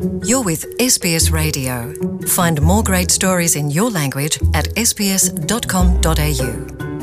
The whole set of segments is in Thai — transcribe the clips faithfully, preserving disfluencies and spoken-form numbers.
You're with เอส บี เอส Radio. Find more great stories in your language atเอส บี เอส ดอท คอม ดอท เอ ยู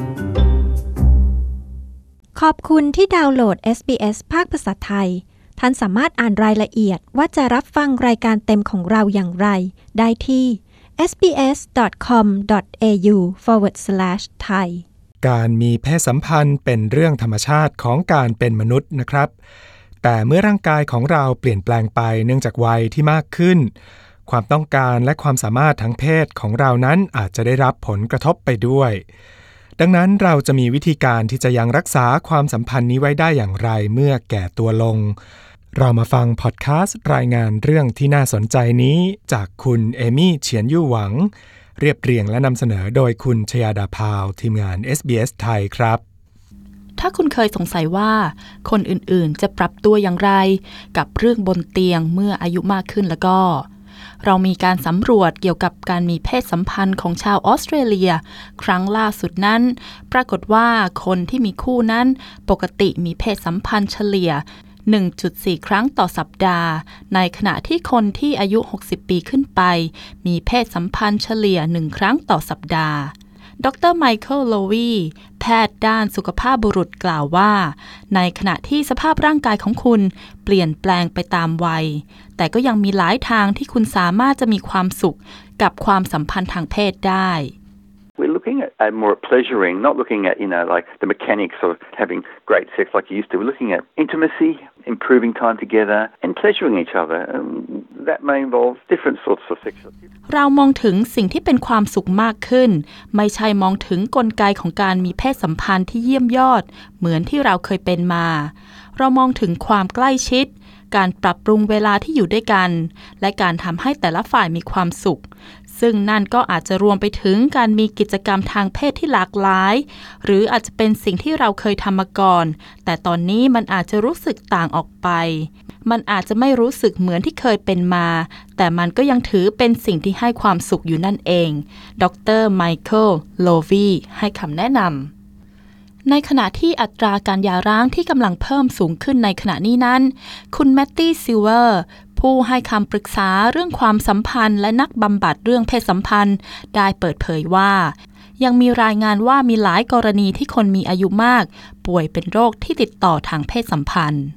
ขอบคุณที่ดาวน์โหลด เอส บี เอส ภาคภาษาไทยท่านสามารถอ่านรายละเอียดว่าจะรับฟังรายการเต็มของเราอย่างไรได้ที่ เอส บี เอส ดอท คอม ดอท เอ ยู forward slash thai การมีเพศสัมพันธ์เป็นเรื่องธรรมชาติของการเป็นมนุษย์นะครับแต่เมื่อร่างกายของเราเปลี่ยนแปลงไปเนื่องจากวัยที่มากขึ้นความต้องการและความสามารถทางเพศของเรานั้นอาจจะได้รับผลกระทบไปด้วยดังนั้นเราจะมีวิธีการที่จะยังรักษาความสัมพันธ์นี้ไว้ได้อย่างไรเมื่อแก่ตัวลงเรามาฟังพอดแคสต์รายงานเรื่องที่น่าสนใจนี้จากคุณเอมี่เฉียนยู่หวังเรียบเรียงและนำเสนอโดยคุณชยาดาพาวทีมงาน เอส บี เอส ไทยครับถ้าคุณเคยสงสัยว่าคนอื่นๆจะปรับตัวอย่างไรกับเรื่องบนเตียงเมื่ออายุมากขึ้นแล้วก็เรามีการสำรวจเกี่ยวกับการมีเพศสัมพันธ์ของชาวออสเตรเลียครั้งล่าสุดนั้นปรากฏว่าคนที่มีคู่นั้นปกติมีเพศสัมพันธ์เฉลี่ย หนึ่งจุดสี่ ครั้งต่อสัปดาห์ในขณะที่คนที่อายุหกสิบปีขึ้นไปมีเพศสัมพันธ์เฉลี่ยหนึ่งครั้งต่อสัปดาห์ดรไมเคิล โลวีแพทย์ด้านสุขภาพบุรุษกล่าวว่าในขณะที่สภาพร่างกายของคุณเปลี่ยนแปลงไปตามวัยแต่ก็ยังมีหลายทางที่คุณสามารถจะมีความสุขกับความสัมพันธ์ทางเพศได้ We're looking at, at more at pleasuring, not looking at, you know, like the mechanics of having great sex like you used to. We're looking at intimacy, improving time together, and pleasuring each other. And that may involve different sorts of sexual activity. เรามองถึงสิ่งที่เป็นความสุขมากขึ้นไม่ใช่มองถึงกลไกของการมีเพศสัมพันธ์ที่เยี่ยมยอดเหมือนที่เราเคยเป็นมาเรามองถึงความใกล้ชิดการปรับปรุงเวลาที่อยู่ด้วยกันและการทำให้แต่ละฝ่ายมีความสุขซึ่งนั่นก็อาจจะรวมไปถึงการมีกิจกรรมทางเพศที่หลากหลายหรืออาจจะเป็นสิ่งที่เราเคยทำมาก่อนแต่ตอนนี้มันอาจจะรู้สึกต่างออกไปมันอาจจะไม่รู้สึกเหมือนที่เคยเป็นมาแต่มันก็ยังถือเป็นสิ่งที่ให้ความสุขอยู่นั่นเองดรไมเคิล โลวีให้คำแนะนำในขณะที่อัตราการหย่าร้างที่กำลังเพิ่มสูงขึ้นในขณะนี้นั้นคุณแมตตี้ ซิลเวอร์ผู้ให้คำปรึกษาเรื่องความสัมพันธ์และนักบำบัดเรื่องเพศสัมพันธ์ได้เปิดเผยว่ายังมีรายงานว่ามีหลายกรณีที่คนมีอายุมากป่วยเป็นโรคที่ติดต่อทางเพศสัมพันธ์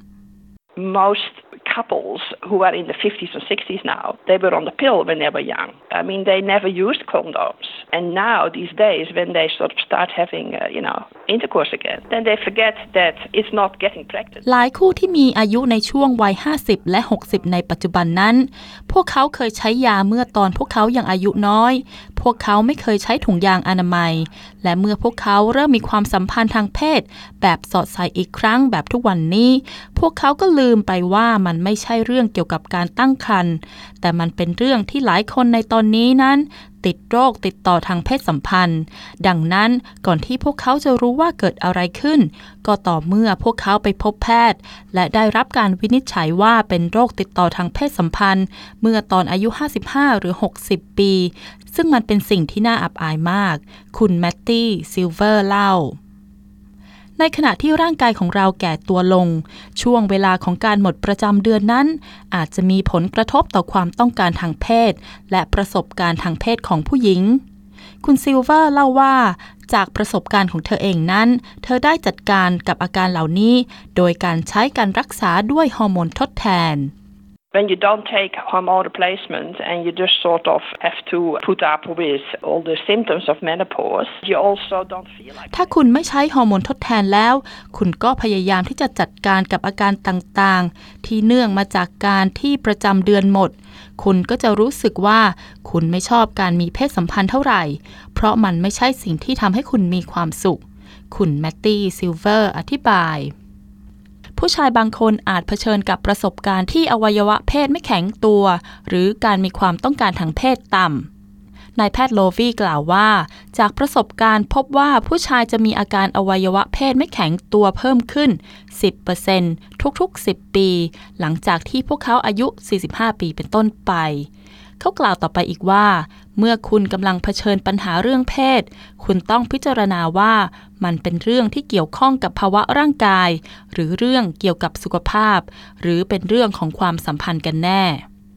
Most couples who are in the fifties or sixties now, they were on the pill when they were young. I mean, they never used condoms. And now, these days, when they sort of start having, uh, you know, intercourse again, then they forget that it's not getting practiced. หลายคู่ที่มีอายุในช่วงวัยห้าสิบและหกสิบในปัจจุบันนั้นพวกเขาเคยใช้ยาเมื่อตอนพวกเขายังอายุน้อยพวกเขาไม่เคยใช้ถุงยางอนามัยและเมื่อพวกเขาเริ่มมีความสัมพันธ์ทางเพศแบบสอดใส่อีกครั้งแบบทุกวันนี้พวกเขาก็ลืมไปว่ามันไม่ใช่เรื่องเกี่ยวกับการตั้งครรภ์แต่มันเป็นเรื่องที่หลายคนในตอนนี้นั้นติดโรคติดต่อทางเพศสัมพันธ์ดังนั้นก่อนที่พวกเขาจะรู้ว่าเกิดอะไรขึ้นก็ต่อเมื่อพวกเขาไปพบแพทย์และได้รับการวินิจฉัยว่าเป็นโรคติดต่อทางเพศสัมพันธ์เมื่อตอนอายุห้าสิบห้าหรือหกสิบปีซึ่งมันเป็นสิ่งที่น่าอับอายมากคุณแมตตี้ ซิลเวอร์เล่าในขณะที่ร่างกายของเราแก่ตัวลงช่วงเวลาของการหมดประจำเดือนนั้นอาจจะมีผลกระทบต่อความต้องการทางเพศและประสบการณ์ทางเพศของผู้หญิงคุณซิลเวอร์เล่าว่าจากประสบการณ์ของเธอเองนั้นเธอได้จัดการกับอาการเหล่านี้โดยการใช้การรักษาด้วยฮอร์โมนทดแทน When you don't take hormone replacement and you just sort of have to put up with all the symptoms of menopause, you also don't feel like ถ้าคุณไม่ใช้ฮอร์โมนทดแทนแล้วคุณก็พยายามที่จะจัดการกับอาการต่างๆที่เนื่องมาจากการที่ประจำเดือนหมดคุณก็จะรู้สึกว่าคุณไม่ชอบการมีเพศสัมพันธ์เท่าไหร่เพราะมันไม่ใช่สิ่งที่ทำให้คุณมีความสุขคุณแมตตี้ ซิลเวอร์อธิบายผู้ชายบางคนอาจเผชิญกับประสบการณ์ที่อวัยวะเพศไม่แข็งตัวหรือการมีความต้องการทางเพศต่ำนายแพทย์โลวีกล่าวว่าจากประสบการณ์พบว่าผู้ชายจะมีอาการอวัยวะเพศไม่แข็งตัวเพิ่มขึ้น สิบเปอร์เซ็นต์ ทุกๆสิบปีหลังจากที่พวกเขาอายุสี่สิบห้าปีเป็นต้นไปเขากล่าวต่อไปอีกว่าเมื่อคุณกำลังเผชิญปัญหาเรื่องเพศคุณต้องพิจารณาว่ามันเป็นเรื่องที่เกี่ยวข้องกับภาวะร่างกายหรือเรื่องเกี่ยวกับสุขภาพหรือเป็นเรื่องของความสัมพันธ์กันแน่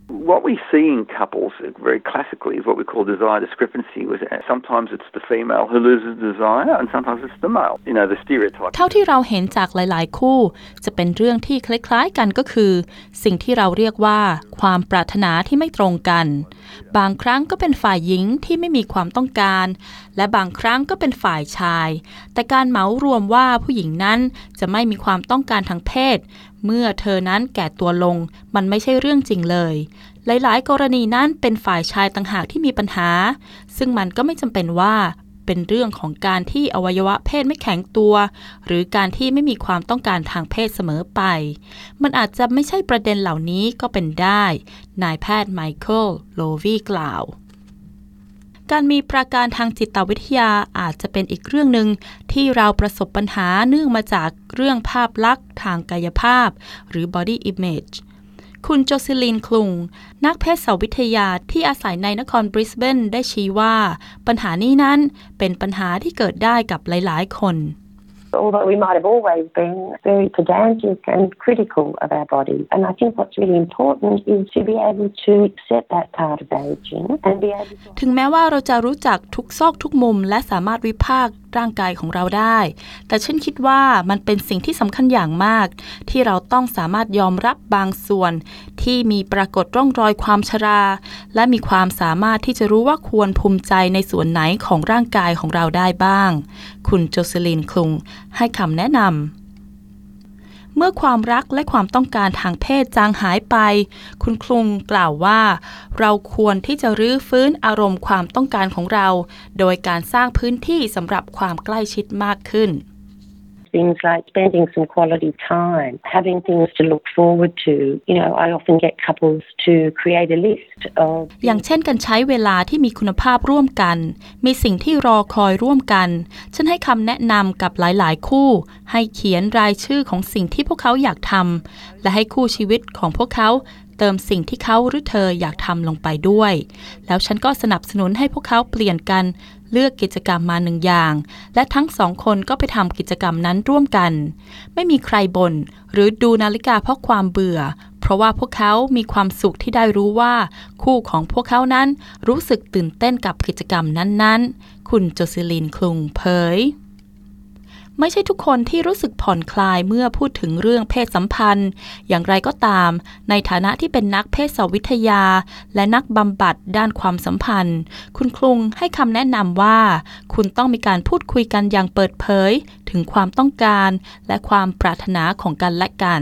What we see in couples very classically is what we call desire discrepancy. Sometimes it's the female who loses desire and sometimes it's the male. You know, the stereotype. เท่าที่เราเห็นจากหลายๆคู่จะเป็นเรื่องที่คล้ายๆกันก็คือสิ่งที่เราเรียกว่าความปรารถนาที่ไม่ตรงกันบางครั้งก็เป็นฝ่ายหญิงที่ไม่มีความต้องการและบางครั้งก็เป็นฝ่ายชายแต่การเหมารวมว่าผู้หญิงนั้นจะไม่มีความต้องการทางเพศเมื่อเธอนั้นแก่ตัวลงมันไม่ใช่เรื่องจริงเลยหลายๆกรณีนั้นเป็นฝ่ายชายต่างหากที่มีปัญหาซึ่งมันก็ไม่จำเป็นว่าเป็นเรื่องของการที่อวัยวะเพศไม่แข็งตัวหรือการที่ไม่มีความต้องการทางเพศเสมอไปมันอาจจะไม่ใช่ประเด็นเหล่านี้ก็เป็นได้นายแพทย์ไมเคิลโลวีกล่าวการมีประการทางจิตวิทยาอาจจะเป็นอีกเรื่องหนึ่งที่เราประสบปัญหาเนื่องมาจากเรื่องภาพลักษณ์ทางกายภาพหรือ body image คุณโจซิลินคลุงนักเภสัชวิทยาที่อาศัยในนครบริสเบนได้ชี้ว่าปัญหานี้นั้นเป็นปัญหาที่เกิดได้กับหลายๆคน Although we might have always been very pedantic and critical of our body. And I think what's really important is to be able to accept that part of aging and be able to... ถึงแม้ว่าเราจะรู้จักทุกซอกทุกมุมและสามารถวิพากษ์ร่างกายของเราได้แต่ฉันคิดว่ามันเป็นสิ่งที่สำคัญอย่างมากที่เราต้องสามารถยอมรับบางส่วนที่มีปรากฏร่องรอยความชราและมีความสามารถที่จะรู้ว่าควรภูมิใจในส่วนไหนของร่างกายของเราได้บ้างคุณโจเซลินคลุงให้คำแนะนำเมื่อความรักและความต้องการทางเพศจางหายไปคุณคลุงกล่าวว่าเราควรที่จะรื้อฟื้นอารมณ์ความต้องการของเราโดยการสร้างพื้นที่สำหรับความใกล้ชิดมากขึ้น Things like spending some quality time, having things to look forward to. You know, I often get couples to create a list of อย่างเช่นการใช้เวลาที่มีคุณภาพร่วมกันมีสิ่งที่รอคอยร่วมกันฉันให้คำแนะนำกับหลายๆคู่ให้เขียนรายชื่อของสิ่งที่พวกเขาอยากทำและให้คู่ชีวิตของพวกเขาเติมสิ่งที่เขาหรือเธออยากทำลงไปด้วยแล้วฉันก็สนับสนุนให้พวกเขาเปลี่ยนกันเลือกกิจกรรมมาหนึ่งอย่างและทั้งสองคนก็ไปทำกิจกรรมนั้นร่วมกันไม่มีใครบ่นหรือดูนาฬิกาเพราะความเบื่อเพราะว่าพวกเขามีความสุขที่ได้รู้ว่าคู่ของพวกเขานั้นรู้สึกตื่นเต้นกับกิจกรรมนั้นๆคุณโจซิลินคลุงเผยไม่ใช่ทุกคนที่รู้สึกผ่อนคลายเมื่อพูดถึงเรื่องเพศสัมพันธ์อย่างไรก็ตามในฐานะที่เป็นนักเพศวิทยาและนักบำบัดด้านความสัมพันธ์คุณคลุงให้คำแนะนำว่าคุณต้องมีการพูดคุยกันอย่างเปิดเผยถึงความต้องการและความปรารถนาของกันและกัน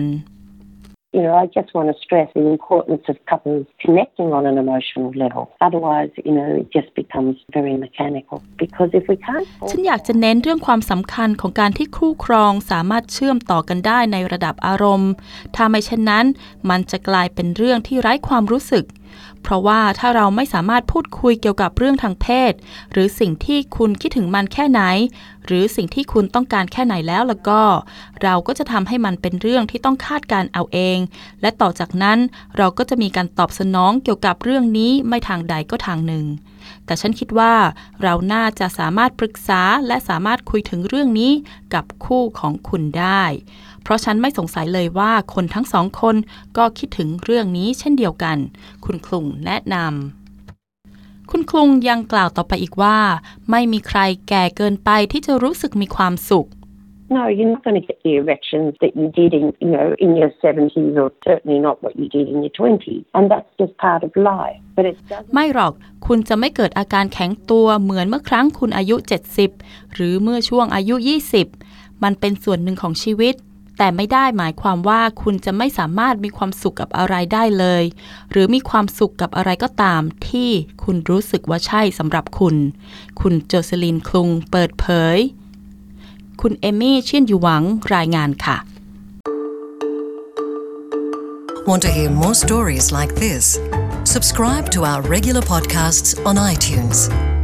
You know, I just want to stress the importance of couples connecting on an emotional level. Otherwise, you know, it just becomes very mechanical. Because if we can't... ฉันอยากจะเน้นเรื่องความสำคัญของการที่คู่ครองสามารถเชื่อมต่อกันได้ในระดับอารมณ์ถ้าไม่เช่นนั้นมันจะกลายเป็นเรื่องที่ไร้ความรู้สึกเพราะว่าถ้าเราไม่สามารถพูดคุยเกี่ยวกับเรื่องทางเพศหรือสิ่งที่คุณคิดถึงมันแค่ไหนหรือสิ่งที่คุณต้องการแค่ไหนแล้วแล้วก็เราก็จะทำให้มันเป็นเรื่องที่ต้องคาดการเอาเองและต่อจากนั้นเราก็จะมีการตอบสนองเกี่ยวกับเรื่องนี้ไม่ทางใดก็ทางหนึ่งแต่ฉันคิดว่าเราน่าจะสามารถปรึกษาและสามารถคุยถึงเรื่องนี้กับคู่ของคุณได้เพราะฉันไม่สงสัยเลยว่าคนทั้งสองคนก็คิดถึงเรื่องนี้เช่นเดียวกันคุณคลุงแนะนำคุณคลุงยังกล่าวต่อไปอีกว่าไม่มีใครแก่เกินไปที่จะรู้สึกมีความสุข No, you're not going to get the erections that you did in, you know, in your seventies or certainly not what you did in your twenties. And that's just part of life. But it doesn't... ไม่หรอกคุณจะไม่เกิดอาการแข็งตัวเหมือนเมื่อครั้งคุณอายุเจ็ดสิบหรือเมื่อช่วงอายุยี่สิบมันเป็นส่วนหนึ่งของชีวิตแต่ไม่ได้หมายความว่าคุณจะไม่สามารถมีความสุขกับอะไรได้เลยหรือมีความสุขกับอะไรก็ตามที่คุณรู้สึกว่าใช่สำหรับคุณคุณโจเซลินคลุงเปิดเผยคุณเอมี่เชียนอยู่หวังรายงานค่ะ Want to hear more stories like this? Subscribe to our regular podcasts on iTunes.